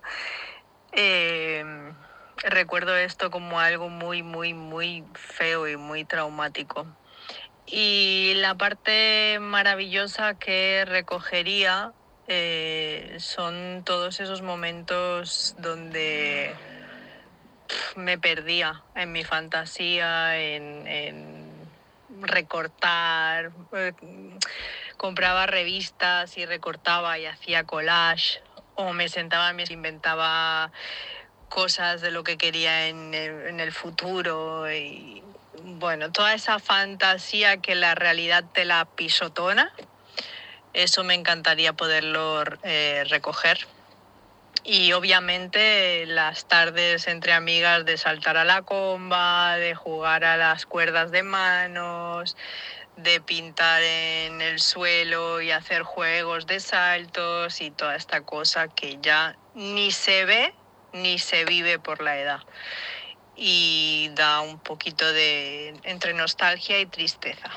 Recuerdo esto como algo muy, muy, muy feo y muy traumático. Y la parte maravillosa que recogería son todos esos momentos donde me perdía en mi fantasía, en recortar, compraba revistas y recortaba y hacía collage, o me sentaba y inventaba cosas de lo que quería en el futuro y bueno, toda esa fantasía que la realidad te la pisotona, eso me encantaría poderlo recoger. Y obviamente las tardes entre amigas de saltar a la comba, de jugar a las cuerdas de manos, de pintar en el suelo y hacer juegos de saltos y toda esta cosa que ya ni se ve ni se vive por la edad. Y da un poquito de entre nostalgia y tristeza.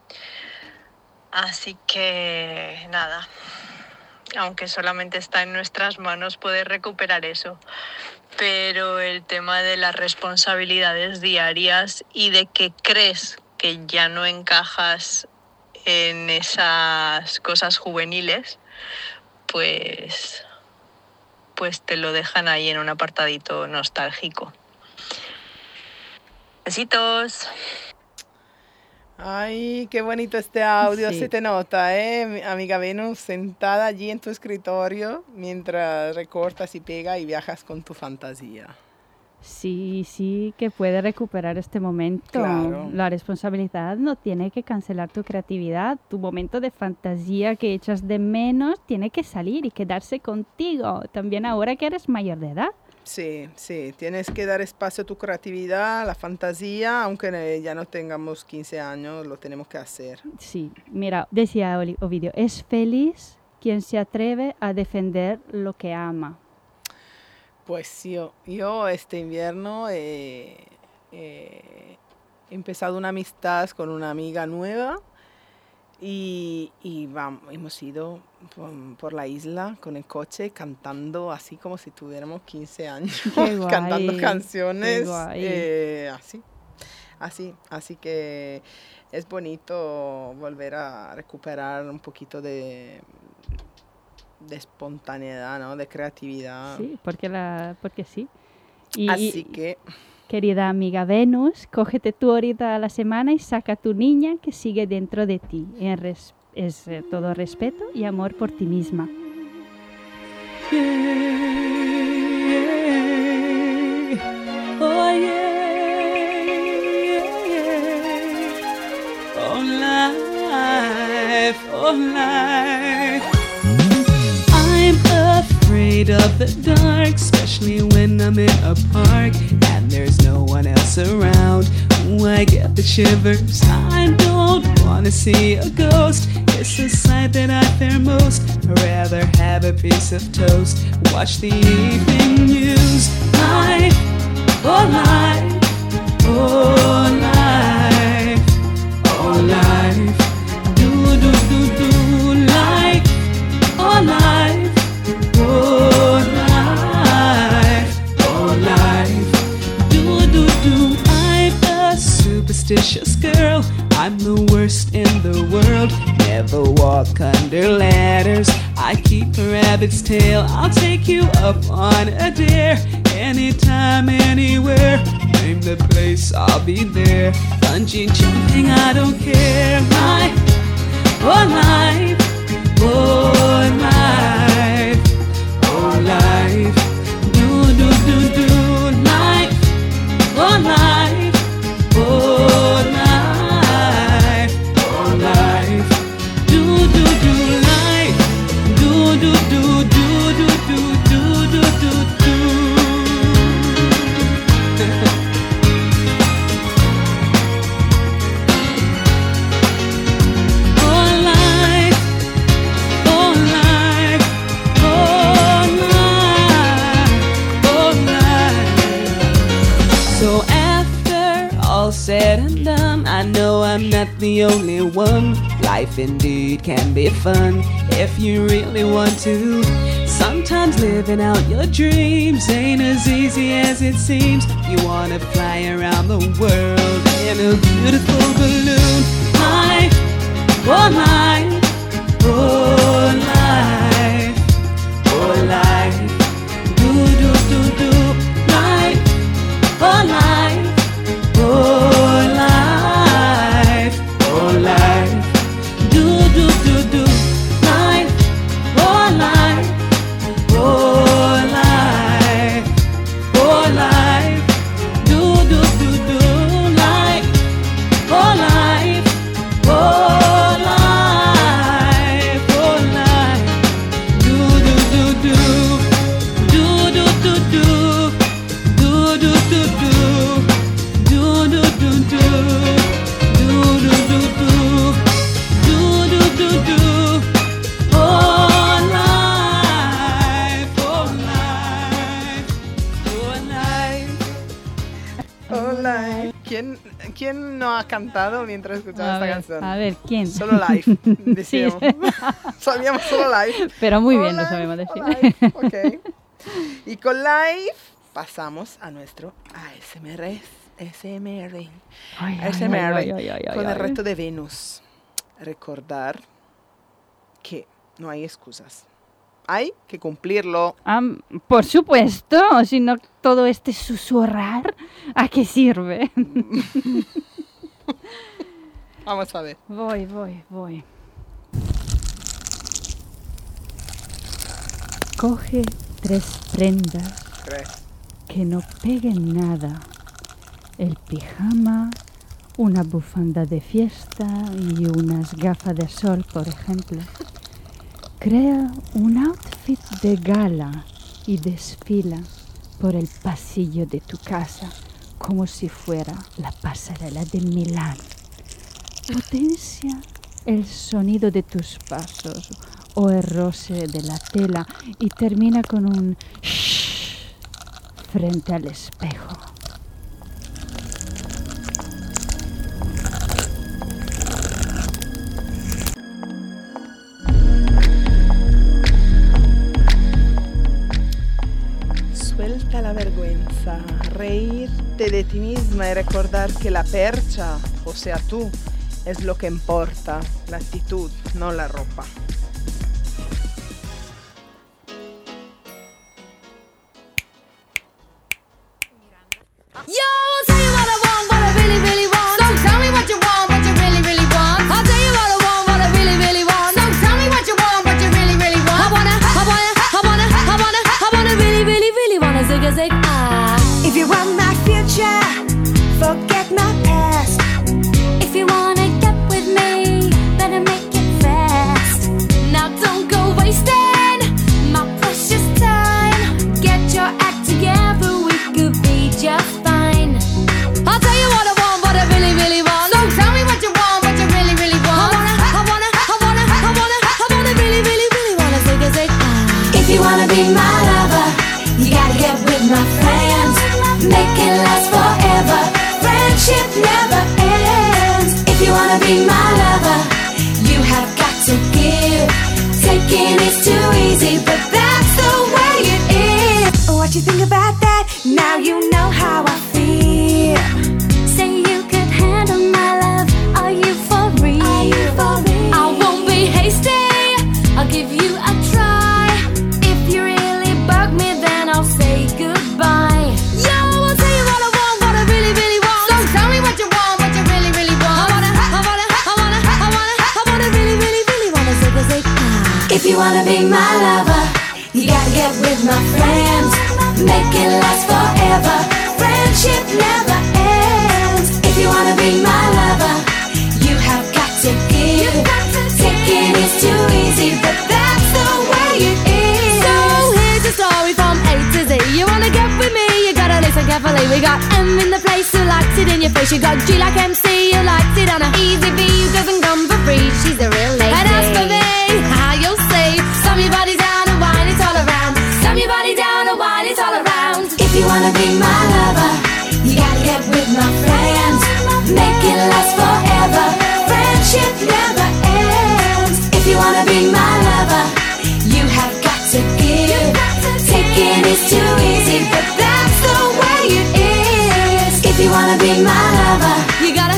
Así que nada, aunque solamente está en nuestras manos poder recuperar eso, pero el tema de las responsabilidades diarias y de que crees que ya no encajas en esas cosas juveniles, pues te lo dejan ahí en un apartadito nostálgico. Besitos. Ay, qué bonito este audio, Sí. se te nota, amiga Venus, sentada allí en tu escritorio mientras recortas y pegas y viajas con tu fantasía. Sí, que puede recuperar este momento. Claro. La responsabilidad no tiene que cancelar tu creatividad. Tu momento de fantasía que echas de menos tiene que salir y quedarse contigo. También ahora que eres mayor de edad. Sí, tienes que dar espacio a tu creatividad, a la fantasía, aunque ya no tengamos 15 años, lo tenemos que hacer. Sí, mira, decía Ovidio, es feliz quien se atreve a defender lo que ama. Pues yo este invierno he empezado una amistad con una amiga nueva y hemos ido por la isla con el coche cantando así como si tuviéramos 15 años, Qué guay, cantando canciones, qué guay. así que es bonito volver a recuperar un poquito de espontaneidad, ¿no? De creatividad. Sí, porque sí. Así que, querida amiga Venus, cógete tu horita a la semana y saca a tu niña que sigue dentro de ti. Es todo respeto y amor por ti misma. Oh yeah, oh life, oh life. I'm afraid of the dark, especially when I'm in a park and there's no one else around. Ooh, I get the shivers. I don't wanna see a ghost. It's a sight that I fear most. I'd rather have a piece of toast, watch the evening news. Life, oh life, oh life, oh life. Do do do do life, oh life, oh life, oh life. Do do do. I'm a superstitious girl. I'm the worst in the world. Never walk under ladders. I keep a rabbit's tail. I'll take you up on a dare. Anytime, anywhere. Name the place, I'll be there. Bungee jumping, I don't care. Life, oh life, oh life, oh life. Do do do do life, oh life, oh life, oh life. Do do do life, do do do do do do do do do do. Oh life, oh life, oh life, oh life. So after all said and done, I know I'm not the only one. Life indeed can be fun if you really want to. Sometimes living out your dreams ain't as easy as it seems. You wanna fly around the world in a beautiful balloon. Life, oh life, oh life, oh life. Do do do do life, oh life, oh life, oh life. Do do do do life, oh life, oh life, oh life. Do do do do life, oh life, oh life, oh life. Do do do do, do do do do, do do do do, do do do do, do do do do. Do do do do, oh life, oh life, oh life. hola. ¿Quién no ha cantado mientras escuchaba esta canción? A ver, ¿quién? Solo live, decíamos. Sabíamos solo live. Pero muy bien All lo sabemos Live, decir. All Live, ok. Y con live pasamos a nuestro ASMR. ASMR. Ay, ASMR. ay, ay, ay, Con ay, el ay. reto de Venus. Recordar que no hay excusas. Hay que cumplirlo. Por supuesto, si no todo este susurrar, ¿a qué sirve? Vamos a ver. Voy. Coge 3 prendas, 3, que no pegue nada. El pijama, una bufanda de fiesta y unas gafas de sol, por ejemplo. Crea un outfit de gala y desfila por el pasillo de tu casa como si fuera la pasarela de Milán. Potencia el sonido de tus pasos o el roce de la tela y termina con un shh frente al espejo. Suelta la vergüenza, reírte de ti misma y recordar que la percha, o sea tú, es lo que importa, la actitud, no la ropa. Yo, I'll tell you what I want, what I really, really want. So tell me what you want, what you really, really want. I'll tell you what I want, what I really, really want. So tell me what you want, what you really, really want. I wanna really, really, really wanna zig a zig ah. If you want my future, forget my past. If you wanna get with me, better make it fast. Now don't go wasting my precious time. Get your act together, we could be just fine. I'll tell you what I want, what I really, really want. So tell me what you want, what you really, really want. I wanna really, really, really wanna zig a zig ah. If you wanna be my lover, you gotta get with my friends. Make it last forever. Friendship never ends. If you wanna be my lover, you have got to give. Taking is too easy, but that's the way it is. What you think about that? Now you know how I feel. Say you could handle my love. Are you for real? I won't be hasty. I'll give you a try. If you really bug me, then I'll say goodbye. Yo, I'll tell you what I want, what I really, really want. So tell me what you want, what you really, really want. I wanna really, really, really wanna zig a zig ah. If you wanna be my lover, you gotta get with my friends. Make it last forever. Friendship never ends. If you wanna be my lover, you have got to give. Taking is too easy, but that's the way it is. So here's a story from A to Z. You wanna get with me, you gotta listen carefully. We got M in the place who likes it in your face. You got G like MC who likes it on a easy V who doesn't come for free. She's a real lady. And as for me, how you'll say, slam your body down and wine it all around. Slam your body down and wine it all around. If you wanna be my lover, you gotta get with my friends. Make it last forever. Friendship never ends. If you wanna be my lover, you have got to give. Taking is too easy, but that's the way it is. If you wanna be my lover, You gotta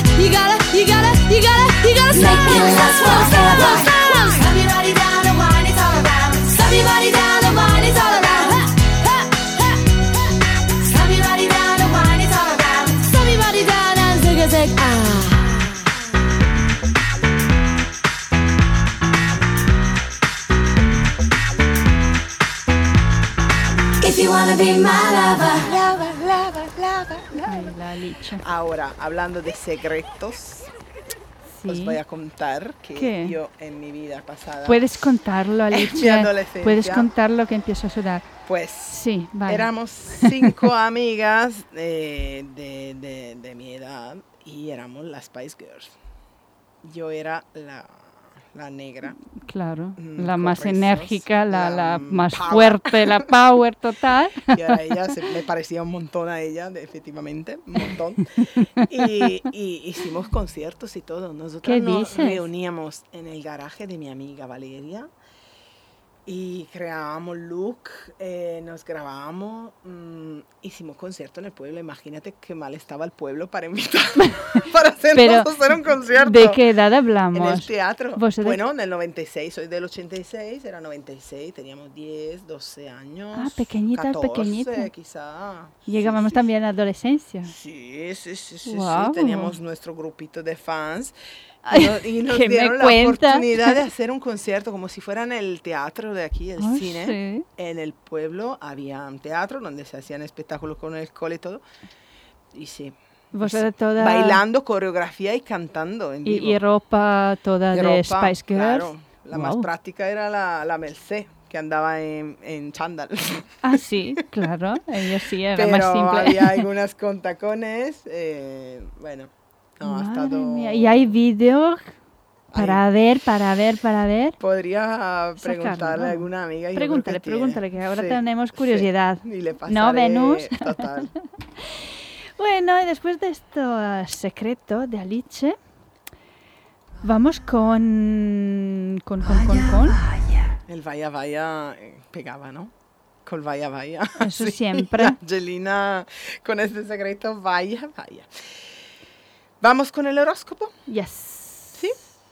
make it last forever. Slam your body down and wine it all around. Slam your body down and wine it all around. Slam your body down and wine it all around. Slam your body down and zig a zig ah. If you wanna be my lover. Ay, la Alicia. Ahora, hablando de secretos, os Sí. voy a contar que ¿Qué? yo en mi vida pasada, Puedes contarlo, en mi Alicia. adolescencia, Puedes contarlo que empiezo a sudar. pues Sí, vale. éramos 5 amigas de mi edad y éramos las Spice Girls. Yo era la negra. Claro, Mm, la con más rizos, enérgica, la la más power. fuerte, la power total. Y a ella me parecía un montón a ella, efectivamente, un montón. Y hicimos conciertos y todo. Nosotros ¿Qué nos dices? reuníamos en el garaje de mi amiga Valeria y creábamos look, nos grabábamos, hicimos concierto en el pueblo. Imagínate qué mal estaba el pueblo para invitar, para hacernos hacer un concierto. ¿De qué edad En el hablamos? teatro. ¿Vos de- Bueno, en el 96, soy del 86, era 96, teníamos 10, 12 años. Ah, pequeñita, 14, pequeñita. quizá. Llegábamos Sí, también a la adolescencia. Sí, sí, sí, sí, sí, Guau. teníamos nuestro grupito de fans. Y nos ¿Qué me dieron la cuentas? oportunidad de hacer un concierto como si fuera en el teatro de aquí, el Ah, cine. sí. En el pueblo había un teatro donde se hacían espectáculos con el cole y todo. Y sí, Vosotros toda... bailando, coreografía y cantando en vivo. Y ropa toda Y de ropa, Spice Girls. claro. La más Guau. práctica era la Merced, que andaba en chándal. Ah, sí, claro. Ellos sí, era Pero más simple. había algunas con tacones. Bueno, no, ha Madre estado... mía. Y hay vídeos para ver. Podría preguntarle Sacarlo. a alguna amiga. y yo creo que Pregúntale, tiene. que ahora Sí, tenemos curiosidad. sí. Y le ¿No, pasaré, Venus? Total. Bueno, y después de esto secreto de Alice, vamos con... El vaya vaya pegaba, ¿no? Con vaya vaya. Eso siempre. La Angelina con este secreto, vaya vaya. ¿Vamos con el horóscopo? Yes. ¿Sí?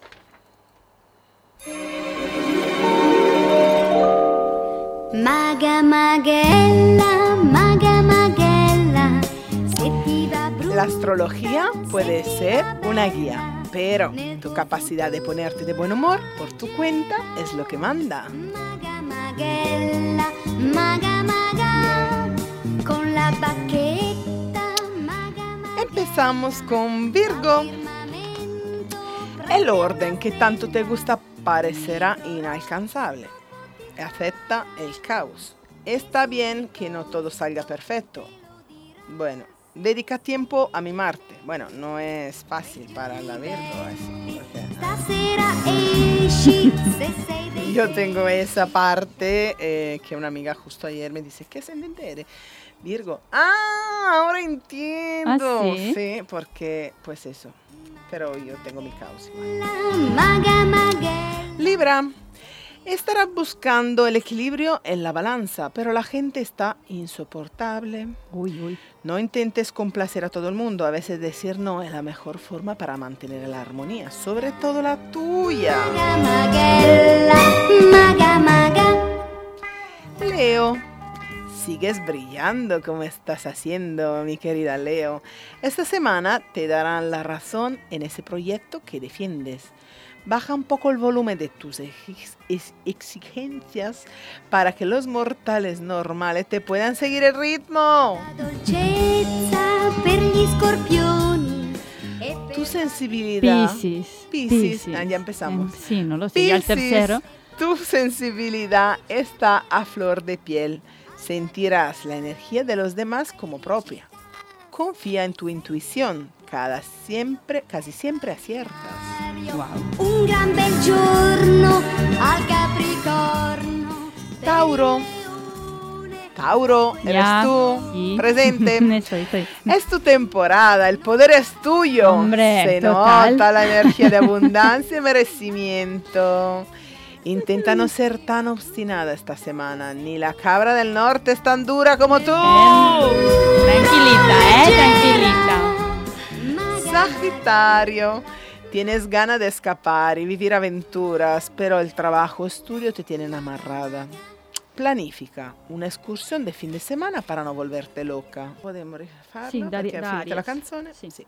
Maga Maghella, Maga Maghella, se ti va La astrología puede ser una guía, pero tu capacidad de ponerte de buen humor por tu cuenta es lo que manda. Maga Maghella, Maga Maga, con la baqueta, Maga Maga. Empezamos con Virgo. El orden que tanto te gusta parecerá inalcanzable. Acepta el caos. Está bien que no todo salga perfecto. Bueno, dedica tiempo a mimarte. Bueno, no es fácil para la Virgo eso, porque Stasera esci, se sei dei yo tengo esa parte que una amiga justo ayer me dice, ¿qué ascendente eres? Virgo. Ah, ahora entiendo. ¿Ah, sí? Sí, porque pues eso. Pero yo tengo mi caos igual. Maga Maghella. Libra. Estarás buscando el equilibrio en la balanza, pero la gente está insoportable. Uy. No intentes complacer a todo el mundo. A veces decir no es la mejor forma para mantener la armonía, sobre todo la tuya. Maga Maghella, Maga Maga. Leo. Sigues brillando como estás haciendo, mi querida Leo. Esta semana te darán la razón en ese proyecto que defiendes. Baja un poco el volumen de tus exigencias para que los mortales normales te puedan seguir el ritmo. Dolcezza per gli scorpioni. E per Tu sensibilidad. Piscis. Ya empezamos. Sí, no lo sé, ya el Piscis, tercero. tu sensibilidad está a flor de piel. Sentirás la energía de los demás como propia. Confía en tu intuición. Casi siempre aciertas. Wow. un gran bel giorno al Capricorno. Tauro, eres Ya, tú, sí. presente. Estoy. Es tu temporada, el poder es tuyo. Hombre, Se total. nota la energía de abundancia y merecimiento. Intenta no ser tan obstinada esta semana. Ni la cabra del norte es tan dura como tú. Tranquilita. Sagitario, tienes ganas de escapar y vivir aventuras, pero el trabajo, estudio te tienen amarrada. Planifica una excursión de fin de semana para no volverte loca. Podemos rifarla Sì, da- perché è da finita la Aries. canzone? Sì.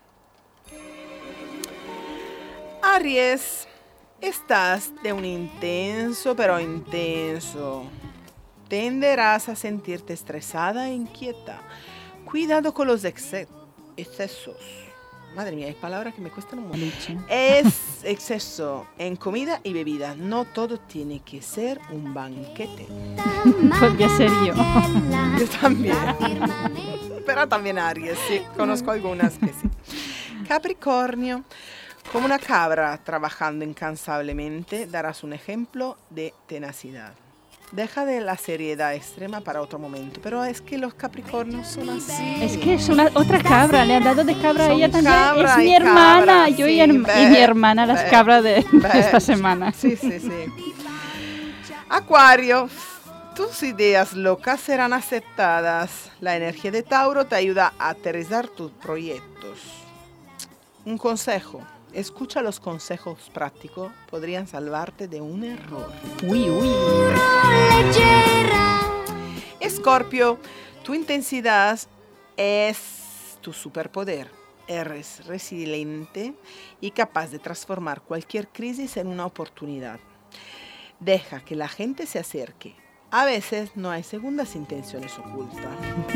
Aries, estás de un intenso pero intenso. Tenderás a sentirte estresada e inquieta. Cuidado con los excesos. Madre mía, hay palabras que me cuestan un montón. Es exceso en comida y bebida. No todo tiene que ser un banquete. Podría ser yo. Yo también. Pero también Aries, sí. Conozco algunas que sí. Capricornio. Como una cabra trabajando incansablemente, darás un ejemplo de tenacidad. Deja de la seriedad extrema para otro momento, pero es que los Capricornios son así. Es que es otra cabra, le han dado de cabra a Son ella también. cabra Es mi y hermana, cabra, yo sí, y mi hermana, las ve, cabras de ve. esta semana. Sí. Acuario, tus ideas locas serán aceptadas. La energía de Tauro te ayuda a aterrizar tus proyectos. Un consejo. Escucha los consejos prácticos, podrían salvarte de un error. Uy. Escorpio, tu intensidad es tu superpoder. eres resiliente y capaz de transformar cualquier crisis en una oportunidad. Deja que la gente se acerque. A veces no hay segundas intenciones ocultas.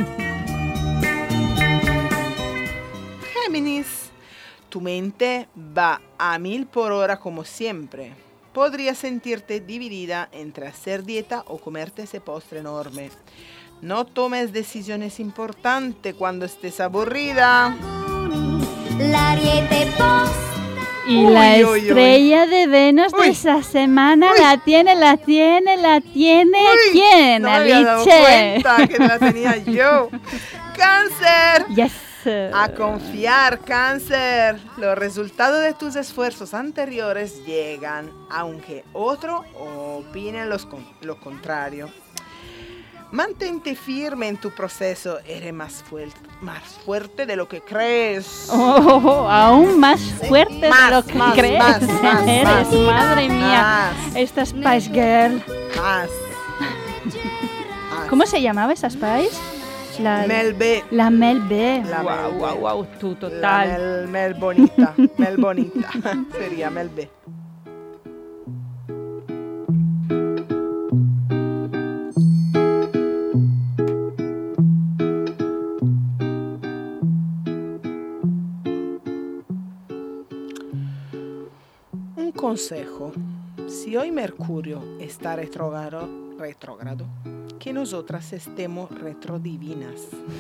Géminis, tu mente va a 1000 por hora como siempre. Podrías sentirte dividida entre hacer dieta o comerte ese postre enorme. No tomes decisiones importantes cuando estés aburrida. La Ariete Post. Y la estrella de Venus de esa semana la tiene ¿quién, No me había dado Alice? cuenta que la tenía yo. ¡Cáncer! Yes. A confiar, Cáncer. Los resultados de tus esfuerzos anteriores llegan, aunque otro opine lo contrario. Mantente firme en tu proceso. Eres más fuerte de lo que crees. Oh, aún más fuerte de lo que crees. Eres, madre mía. Esta Spice Girl. Más. ¿Cómo se llamaba esa Spice? Mel B. La Mel B. La Mel B. Wow, tú total. La Mel bonita. Mel bonita. Sería Mel B. Un consejo. Si hoy Mercurio está retrógrado, que nosotras estemos retrodivinas.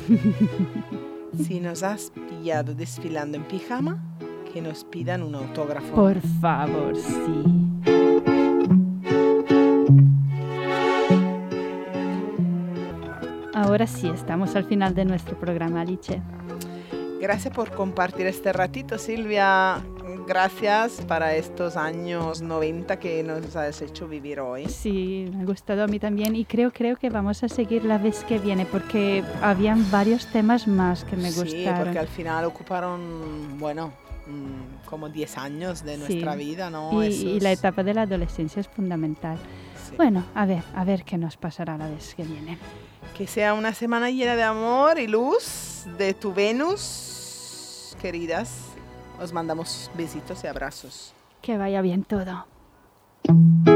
Si nos has pillado desfilando en pijama, que nos pidan un autógrafo. Por favor, sí. Ahora sí, estamos al final de nuestro programa, Alice. Gracias por compartir este ratito, Silvia. Gracias para estos años 90 que nos has hecho vivir hoy. Sí, me ha gustado a mí también y creo que vamos a seguir la vez que viene porque habían varios temas más que me gustaron. Sí, porque al final ocuparon, como 10 años de nuestra vida, ¿no? Y la etapa de la adolescencia es fundamental. Sí. Bueno, a ver qué nos pasará la vez que viene. Que sea una semana llena de amor y luz de tu Venus, queridas. Os mandamos besitos y abrazos. Que vaya bien todo.